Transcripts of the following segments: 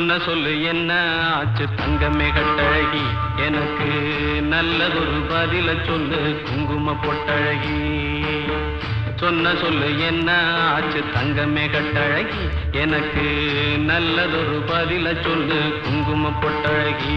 சொன்ன சொல்லு என்ன ஆச்சு தங்கமே கட்டழகி, எனக்கு நல்லதொரு பதில சொல்லு குங்கும பொட்டழகி. சொன்ன சொல்லு என்ன ஆச்சு தங்கமே கட்டழகி, எனக்கு நல்லதொரு பதில சொல்லு குங்கும பொட்டழகி.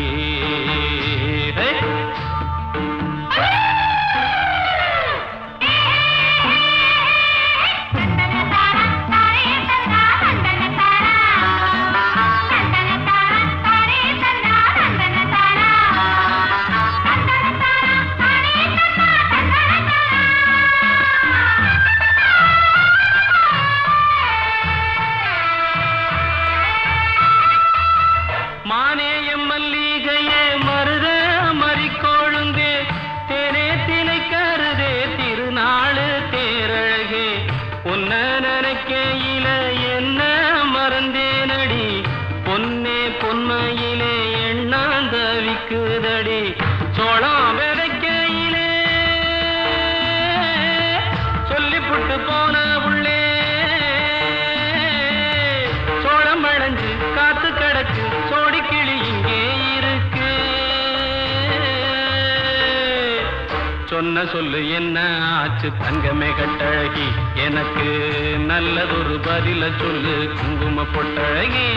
மானேய மல்லிகையே மருத மறிக்கொழுந்தே, தேனே தினை கருதே திருநாளு தேரழகே. பொன்ன நினைக்கையில என்ன மறந்தேனடி, பொன்னே பொன்மையிலே எண்ணாந்தவிக்குதடி. சோளம் விதைக்கையிலே சொல்லிப்புட்டு போன உள்ளே, சோளம் வளைஞ்சு காத்து கிடக்கு சோடிக்கிளி இங்கே இருக்கு. சொன்ன சொல்லு என்ன ஆச்சு தங்கமே கட்டழகி, எனக்கு நல்லதொரு பதில சொல்லு குங்கும பொட்டழகி.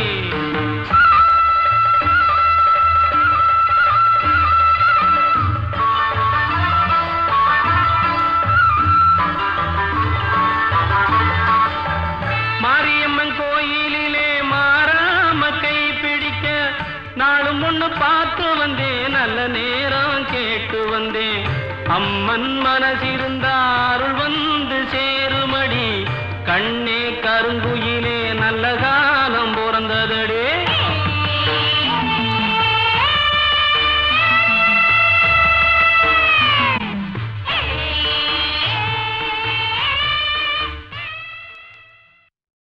மாரியம்மன் கோயிலிலே மாறாம கை பிடிக்க நாளும் ஒண்ணு பார்த்து வந்தேன், நல்ல நேரம் கேட்டு வந்தேன். அம்மன் மனசிருந்த அருள் வந்து